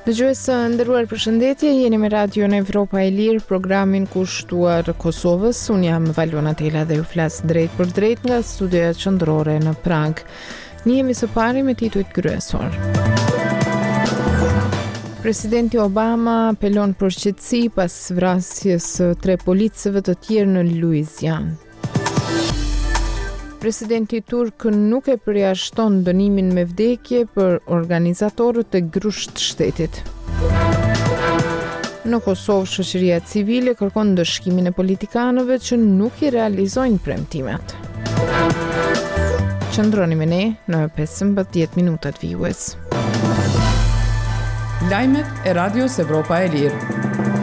Dëgjues së nderuar, përshëndetje, jeni me Radio në Evropa e Lirë, programin kushtuar Kosovës. Unë jam Valona Tela dhe ju flas drejt për drejt nga studioja qendrore në Prag. Njihemi së pari me titujt kryesor. Presidenti Obama apelon për qetësi pas vrasjes së 3 policëve të tjerë në Louisianë. Presidenti turk nuk e përjashton dënimin me vdekje për organizatorët e grusht shtetit. Në Kosovë, shoqëria civile kërkon ndëshkimin e politikanëve që nuk i realizojnë premtimet. Qëndroni me ne në 15 minutat vijues. Lajmet e Radios Evropa e Lirë.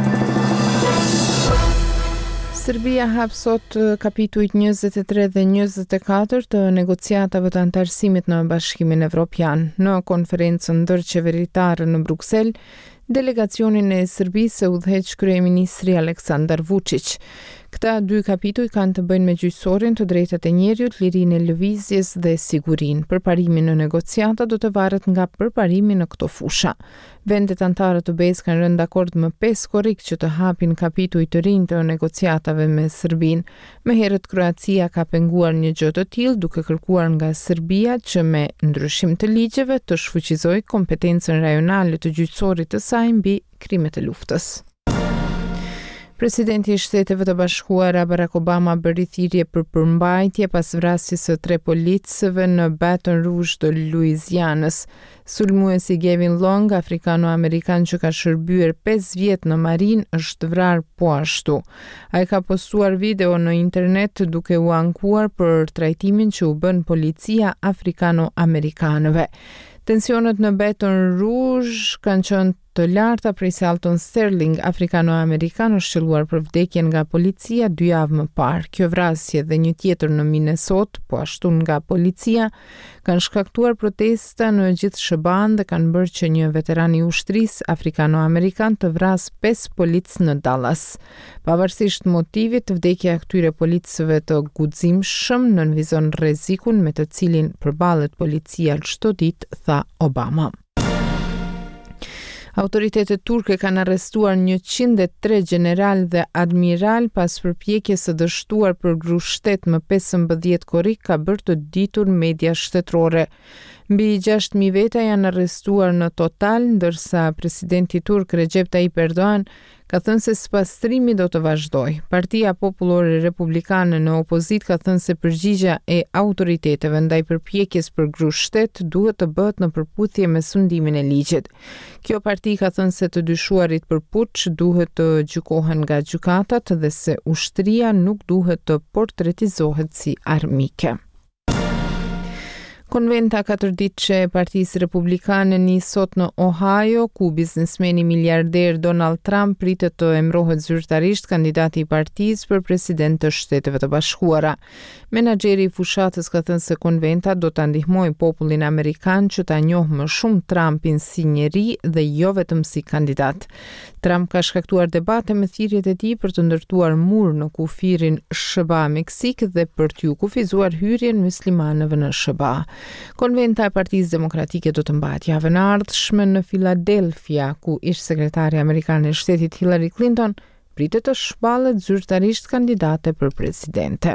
Serbia hap sot kapitujt 23 dhe 24 të negociatave të antarësimit në Bashkimin Evropian. Në konferencën ndërqeveritare në Bruksel, delegacionin e Serbisë udhëheq kryeministri Aleksandar Vučić. Këta 2 kapituj kanë të bëjnë me gjyqësorin, të drejtat e njerëzit, lirinë e lëvizjes dhe sigurinë. Përparimi në negociata do të varet nga përparimi në këto fusha. Vendet anëtare të BE-s kanë rënë dakord më 5 korrik që të hapin kapituj të rinj të negociatave me Serbinë. Më herët Kroacia ka penguar një gjë të tillë, duke kërkuar nga Serbia që me ndryshim të ligjeve të shfuqizojë kompetencën rajonale të gjyqësorit të saj mbi krimet e luftës. Presidenti i Shteteve të Bashkuara Barack Obama bëri thirrje për përmbajtje pas vrasjes së 3 policëve në Baton Rouge të Louisianës. Sulmuesi Gavin Long, afrikano-amerikan që ka shërbyer 5 vjet në marinë, është vrarë po ashtu. Ai ka postuar video në internet duke u ankuar për trajtimin që u bën policia afrikano-amerikanëve. Tensionet në Baton Rouge kanë qenë të larta prej se Alton Sterling, afrikano-amerikan, është shëlluar për vdekjen nga policia 2 javë më parë. Kjo vrasje dhe një tjetër në Minnesota, po ashtu nga policia, kanë shkaktuar protesta në gjithë SHBA-n dhe kanë bërë që një veteran i ushtrisë afrikano-amerikan të vrasë 5 policë në Dallas. Pavarësisht motivit, vdekja e këtyre policëve të guximshëm nënvizon rrezikun me të cilin përballet policia çdo ditë, tha Obama. Autoritetet turke kanë arrestuar 103 general dhe admiral pas përpjekjes së dështuar për grushtet më 15 korrik, ka bërë të ditur media shtetërore. Mbi 6.000 veta janë arrestuar në total, ndërsa presidenti turk Recep Tayyip Erdogan ka thënë se spastrimi do të vazhdojë. Partia Popullore Republikane në opozit ka thënë se përgjigjja e autoriteteve ndaj përpjekjes për grushtet duhet të bëhet në përputhje me sundimin e ligjit. Kjo parti ka thënë se të dyshuarit për puç duhet të gjykohen nga gjykatat dhe se ushtria nuk duhet të portretizohet si armike. Konventa 4 ditësh e Partisë Republikane nis sot në Ohio, ku biznesmeni miliarder Donald Trump pritet të emërohet zyrtarisht kandidati i partisë për president të Shteteve të Bashkuara. Menaxheri i fushatës ka thënë se konventa do ta ndihmojë popullin amerikan që ta njohë më shumë Trumpin si njeri dhe jo vetëm si kandidat. Trump ka shkaktuar debate me thirrjet e tij për të ndërtuar mur në kufirin SHBA Meksik dhe për t'u kufizuar hyrjen muslimanëve në SHBA. Konventa e Partisë Demokratike do të mbahet javën e ardhshme në Philadelphia, ku ish sekretari amerikan e shtetit Hillary Clinton pritet të shpallet zyrtarisht kandidate për presidente.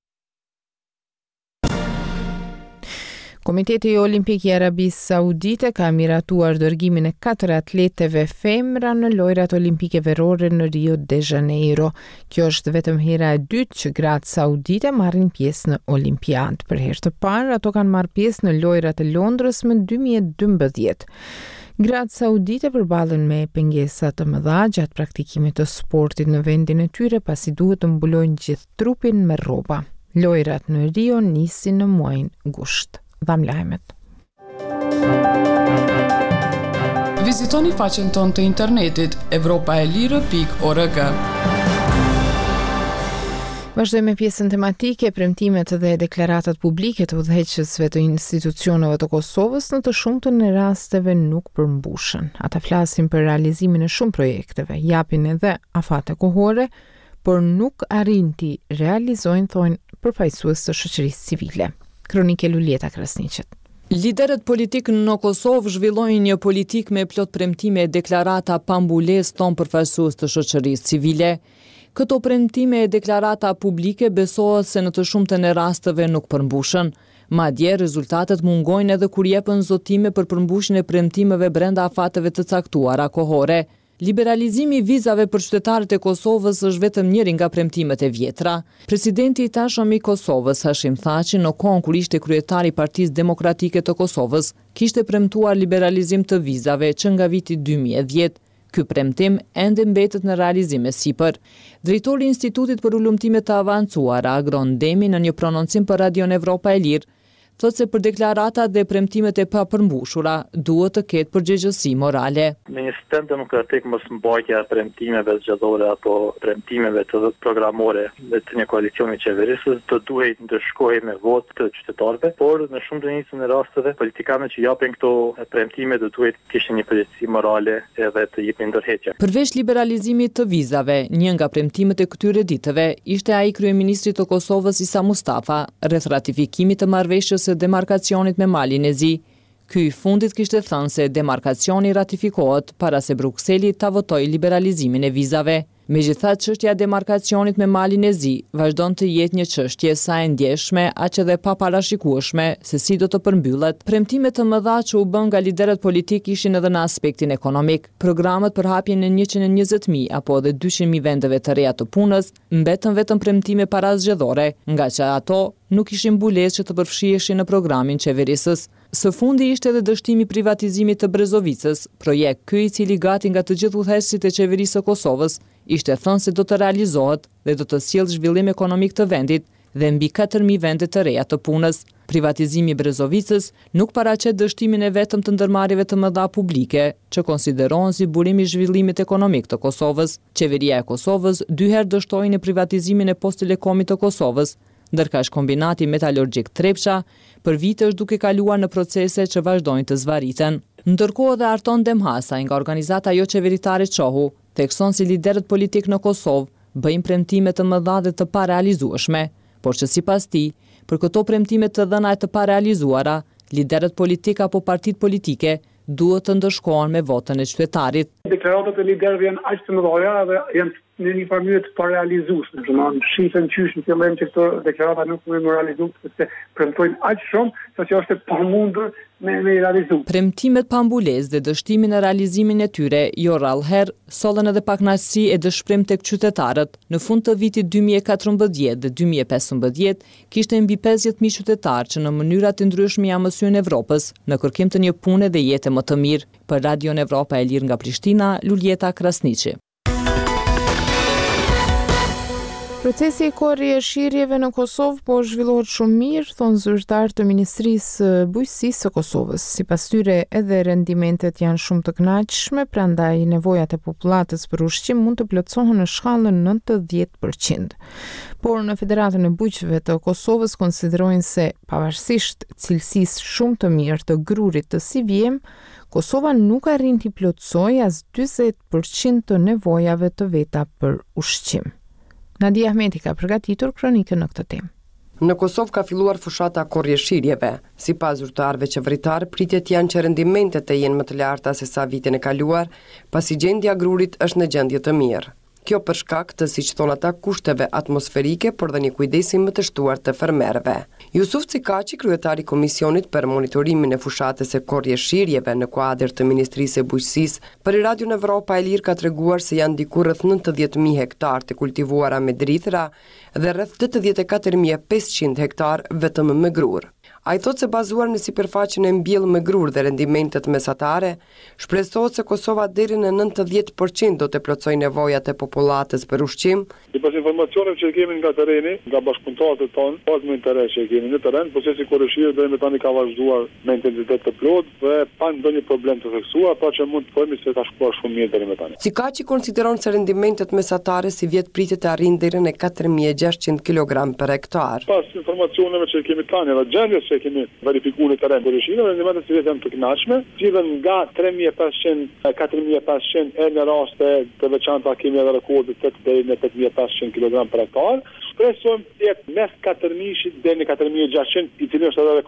Komiteti Olimpik i Arabisë Saudite ka miratuar dërgimin e 4 atleteve femra në lojrat olimpike verore në Rio de Janeiro. Kjo është vetëm hera e dytë që gratë saudite marrin pjesë në Olimpiadë. Për herë të parë, ato kanë marrë pjesë në lojrat e Londrës më 2012. Gratë saudite përballen me pengesa të mëdha gjatë praktikimit të sportit në vendin e tyre, pasi duhet të mbulojnë gjithë trupin me rroba. Lojrat në Rio nisin në muajin gusht. Dham lajmet. Vizitoni faqen tonë të internetit evropaelire.org. Vazhdojmë me pjesën tematike, premtimet dhe deklaratat publike të udhëheqësve të institucioneve të Kosovës në të shumtën e rasteve nuk përmbushen. Ata flasin për realizimin e shumë projekteve, japin edhe afate kohore, por nuk arrin t'i realizojnë, thonë përfaqësues të shoqërisë civile. Kronike Lulieta Krasniqet. Liderët politik në Kosovë zhvillojnë një politik me plot premtime e deklarata pambulesë ton përfaqësues të shoqërisë civile. Këto premtime e deklarata publike besohet se në të shumtën e rasteve nuk përmbushen. Madje rezultatet mungojnë edhe kur jepen zotime për përmbushjen e premtimeve brenda afateve të caktuara kohore. Liberalizimi i vizave për qytetarët e Kosovës është vetëm njëri nga premtimet e vjetra. Presidenti i tashëm i Kosovës, Hashim Thaçi, në kohën kur ishte kryetari i Partisë Demokratike të Kosovës, kishte premtuar liberalizim të vizave që nga viti 2010. Ky premtim ende mbetet në realizim e sipër. Drejtori i Institutit për Ulëmtime të Avancuara, Agron Demi, në një prononcim për Radion Evropa e Lirë, thotë se për deklaratat dhe premtimet e papërmbushura duhet të ketë përgjegjësi morale. Në një sistem demokratik mos mbajtja e premtimeve zgjedhore apo premtimeve të programore dhe të një koalicioni qeverisës të duhet ndërshkohej me votë të qytetarëve, por në shumë të njëjtën e rasteve politikanët që japin këto premtime do duhet të kishin një përgjegjësi morale edhe të jepin ndërheqje. Përveç liberalizimit të vizave, një nga premtimet e këtyre ditëve ishte ai kryeministri të Kosovës Isa Mustafa rreth ratifikimit të marrëveshjes së demarkacionit me Malin e Zi. Ky i fundit kishte thënë se demarkacioni ratifikohet para se Brukseli ta votojë liberalizimin e vizave. Megjithatë, çështja e demarkacionit me Malin e Zi vazhdon të jetë një çështje sa e ndjeshme, aq edhe pa parashikueshme se si do të përmbyllet. Premtimet të mëdha që u bën nga liderët politik ishin edhe në aspektin ekonomik. Programet për hapjen e 120.000 apo edhe 200.000 vendeve të reja të punës mbetën vetëm premtime parazgjedhore, nga që ato nuk ishin mbulesë që të përfshiheshin në programin qeverisës. Së fundi ishte edhe dështimi i privatizimit të Brezovicës, projekt ky i cili gati nga të gjithë udhëheqësit e qeverisë së Kosovës ishte thënë se do të realizohet dhe do të sjellë zhvillim ekonomik të vendit dhe mbi 4.000 vende të reja të punës. Privatizimi i Brezovicës nuk paraqet dështimin e vetëm të ndërmarrjeve të mëdha publike, që konsiderohen si burim i zhvillimit ekonomik të Kosovës. Qeveria e Kosovës dy herë dështoi në privatizimin e Posttelekomit të Kosovës, ndërka kombinati metalurgjik Trepça për vite është duke kaluar në procese që vazhdojnë të zvariten. Ndërkohë dhe Arton Demhasaj nga organizata jo qeveritare Çohu thekson si liderët politik në Kosovë bëjnë premtime të mëdha dhe të parealizueshme, por që sipas tij, për këto premtime të dhëna e të parealizuara, liderët politik apo partitë politike duhet të ndëshkohen me votën e qytetarit. Deklaratat e liderëve janë aq të mëdha dhe janë në një farë të parealizueshme. Domethënë shihen qysh në fillim që këto deklarata nuk mund të realizohen sepse premtojnë aq shumë saqë është e pamundur me realizuar. Premtimet pambulesë dhe dështimin e realizimin e tyre jo rrallëherë sollën edhe pakënaqësi e dëshpërim tek qytetarët. Në fund të vitit 2014 dhe 2015 kishte mbi 50.000 qytetarë që në mënyra të ndryshme ja mësojnë Evropës në kërkim të një pune dhe jete më të mirë. Për Radion Evropa e Lirë nga Prishtina, Luljeta Krasniqi. Procesi i korrjeshirjeve në Kosovë po zhvillohet shumë mirë, thonë zyrtar të Ministrisë Bujqësisë së Kosovës. Sipas tyre, edhe rendimentet janë shumë të kënaqshme, prandaj nevojat e popullatës për ushqim mund të plotësohen në shkallën 90%. Por në Federatën e Bujqëve të Kosovës konsiderojnë se pavarësisht cilësisë shumë të mirë të grurit të CVM, Kosova nuk arrin t'i plotësojë as 40% të nevojave të veta për ushqim. Nadia Ahmeti ka përgatitur kronikën në këtë temë. Në Kosovë ka filluar fushata korrjeshirjeve. Sipas zyrtarëve qeveritar, pritet janë që rendimentet të jenë më të larta se sa vitin e kaluar, pasi gjendja e grurit është në gjendje të mirë. Kjo për shkak të, siç thon ata, kushteve atmosferike, por dhe një kujdesi më të shtuar të fermerëve. Jusuf Cikaçi, kryetari i Komisionit për Monitorimin e Fushatës së Korrjeshirjeve në kuadër të Ministrisë së Bujqësisë, për Radion Evropa e Lirë ka treguar se janë diku rreth 90.000 hektar të kultivuara me drithëra dhe rreth 84.500 hektar vetëm me grur. Ai thotë se bazuar në sipërfaqen e mbjellë me grur dhe rendimentet mesatare, shpresohet se Kosova deri në 90% do të plotësojë nevojat e popullatës për ushqim. Sipas informacioneve që kemi nga tereni, nga bashkëpunëtorët tonë, pas më interes që kemi në terren, procesi korrjeshirje deri më tani ka vazhduar me intensitet të plotë dhe pa ndonjë problem të theksuar, pa që mund të themi se ka shkuar shumë mirë deri më tani. Cikaçi konsideron se rendimentet mesatare si vjet pritet të arrijnë deri në 4.600 kg per hektar. Pas informacioneve që kemi tani dhe gjendjes që kemi verifikuar në terren korrjeshirje, rendimentet si janë të kënaqshme, cilën nga 3.500 4.500 në raste të veçanta kemi edhe rekorde deri në 8.500 kg per hektar. Shpresojmë të jetë mes 4.000 deri në 4.600, i cili është edhe rekord.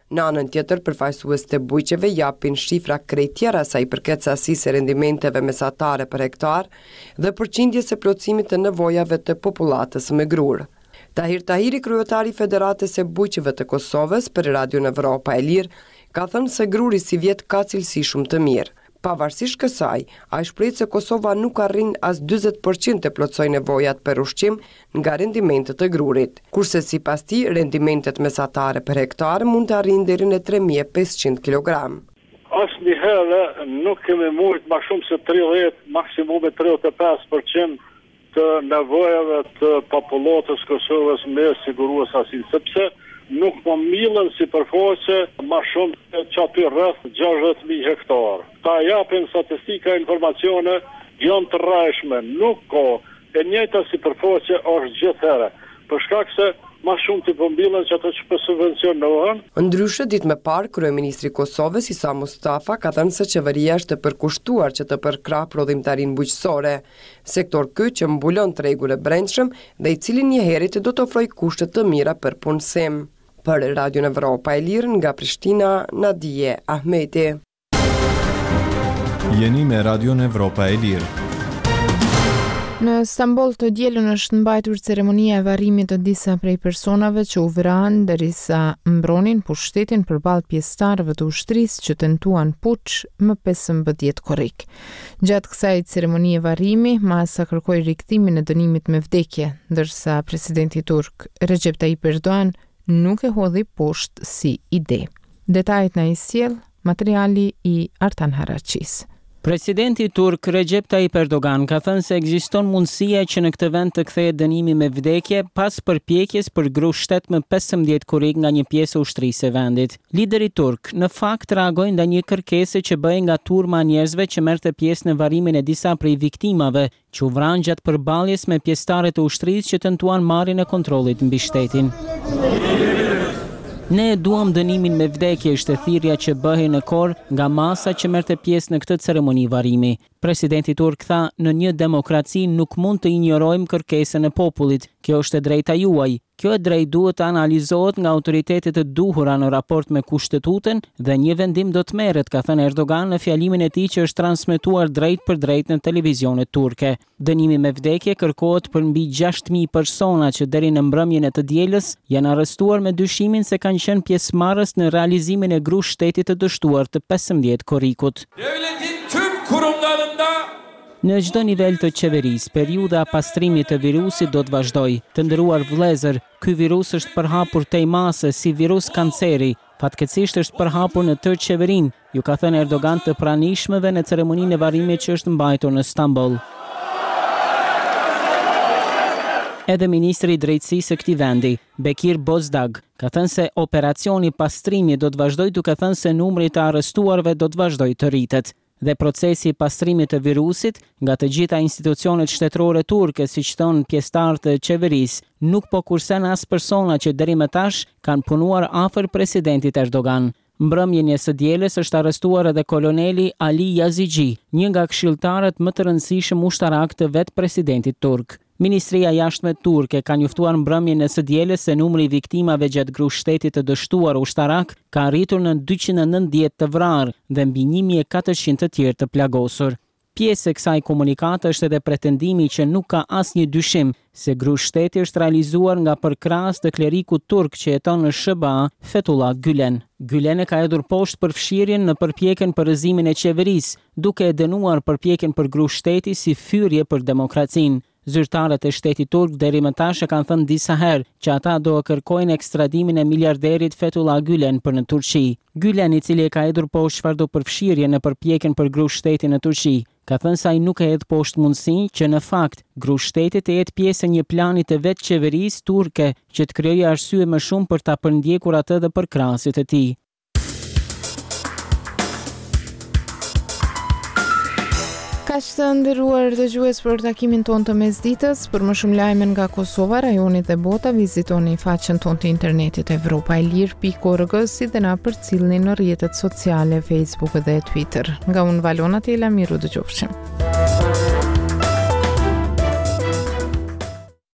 Në anën tjetër, përfaqësuesit e bujqeve japin shifra krejt tjera sa i përket sasisë e rendimenteve mesatare për hektar dhe përqindjes së plotësimit të nevojave të popullatës me grur. Tahir Tahiri, kryetari i Federatës së bujqeve të Kosovës për Radion Evropa e Lirë, ka thënë se gruri si vjet ka cilësi shumë të mirë. Pavarësisht kësaj, ai shpreh se Kosova nuk arrin as 40% të plotësoj nevojat për ushqim nga rendimentet e grurit, kurse sipas tij rendimentet mesatare për hektar mund të arrijnë deri në 3500 kg. Asnjëherë nuk kemi mujt më shumë se 30, maksimum 35% të nevojave të popullatës Kosovës me sigurues asin, sepse nuk po millen si përfaqe më shumë që aty rreth 60.000 hektar. Ta japin statistika informacione janë të rreshme, nuk ka e njëjta si përfaqe është gjithherë, për shkak se më shumë të pombillen që ato që po subvencionohen. Ndryshe, ditë më parë, kryeministri i Kosovës Isa Mustafa ka thënë se qeveria është e përkushtuar që të përkrah prodhimtarinë bujqësore, sektor ky që mbulon tregun e brendshëm dhe i cili njëherët do të ofrojë kushte të mira për punësim. Për Radion Evropa e Lirë nga Prishtina, Nadije Ahmeti. Jeni me Radion Evropa e Lirë. Në Stamboll të dielën është mbajtur ceremonia e varrimit të disa prej personave që u vranë derisa mbronin pushtetin përballë pjesëtarëve të ushtrisë që tentuan puç më 15 korrik. Gjatë kësaj ceremonie varrimi, masa kërkoi rikthimin e dënimit me vdekje, ndërsa presidenti turk Recep Tayyip Erdogan nuk e hodhi poshtë si ide. Detajet na i sjell materiali i Artan Haraqis. Presidenti turk Recep Tayyip Erdogan ka thënë se ekziston mundësia që në këtë vend të kthehet dënimi me vdekje pas përpjekjes për grushtet më 15 korrik nga një pjesë e ushtrisë së vendit. Lideri turk në fakt reagoi ndaj një kërkese që bëhej nga turma e njerëzve që merrte pjesë në varrimin e disa prej viktimave që u vranë gjatë përballjes me pjesëtarët e ushtrisë që tentuan marrjen e kontrollit mbi shtetin. Ne e duam dënimin me vdekje, ishte thirrja që bëhej në kor nga masa që merrte pjesë në këtë ceremoni varrimi. Presidenti turk tha, në një demokraci nuk mund të injorojmë kërkesën e popullit. Kjo është e drejta juaj. Kjo e drejtë duhet të analizohet nga autoritetet e duhura në raport me kushtetutën dhe një vendim do të merret, ka thënë Erdogan në fjalimin e tij që është transmetuar drejt për drejt në televizionet turke. Dënimi me vdekje kërkohet për mbi 6.000 persona që deri në mbrëmjen e të dielës janë arrestuar me dyshimin se kanë qenë pjesëmarrës në realizimin e grushtet të dështuar të 15 korrikut. Në çdo nivel të qeverisë, periudha e pastrimit të virusit do të vazhdojë. Të nderuar vëllezër, ky virus është përhapur tej mase si virus kanceri. Fatkeqësisht është përhapur në tërë qeverinë, ju ka thënë Erdogan të pranishmëve në ceremoninë e varrimit që është mbajtur në Stamboll. Edhe ministri i drejtësisë së këtij vendi, Bekir Bozdag, ka thënë se operacioni pastrimi do të vazhdojë duke thënë se numri i të arrestuarve do të vazhdojë të rritet. Dhe procesi i pastrimit të virusit nga të gjitha institucionet shtetërore turke, siç thon pjesëtarët e qeverisë, nuk po kursen as persona që deri më tash kanë punuar afër presidentit Erdogan. Mbrëmjen e së dielës është arrestuar edhe koloneli Ali Yazigi, një nga këshilltarët më të rëndësishëm ushtarak të vet presidentit turk. Ministria e Jashtme turke ka njoftuar mbrëmjen e së dielës se numri i viktimave gjatë grushtetit të dështuar ushtarak ka arritur në 290 të vrarë dhe mbi 1400 të tjerë të plagosur. Pjesë e kësaj komunikate është edhe pretendimi që nuk ka asnjë dyshim se grushteti është realizuar nga përkrahës të klerikut turk që jeton në SBA, Fethullah Gülen. Gülen e ka hedhur poshtë përfshirjen në përpjekjen për rrëzimin e qeverisë, duke e dënuar përpjekjen për grushteti si fyrje për demokracinë. Zyrtarët e shtetit turk deri më tash e kanë thënë disa herë që ata do të kërkojnë ekstradimin e miliarderit Fethullah Gülen për në Turqi. Gülen, i cili e ka hedhur poshtë çfarëdo përfshirje në përpjekjen për grushtetin në Turqi, ka thënë se ai nuk e hedh poshtë mundësinë që në fakt grushteti të jetë pjesë e një plani të vetë qeverisë turke që të krijojë arsye më shumë për ta përndjekur atë dhe përkrahësit e tij. Kaq të nderuar dëgjues për takimin tonë të mesditës, për më shumë lajme nga Kosova, rajonit dhe bota, vizitoni faqen tonë të internetit evropaelir.org, si dhe na përcillni në rrjetet sociale Facebook dhe Twitter. Nga unë Valona Tela, miru dëgjofshim.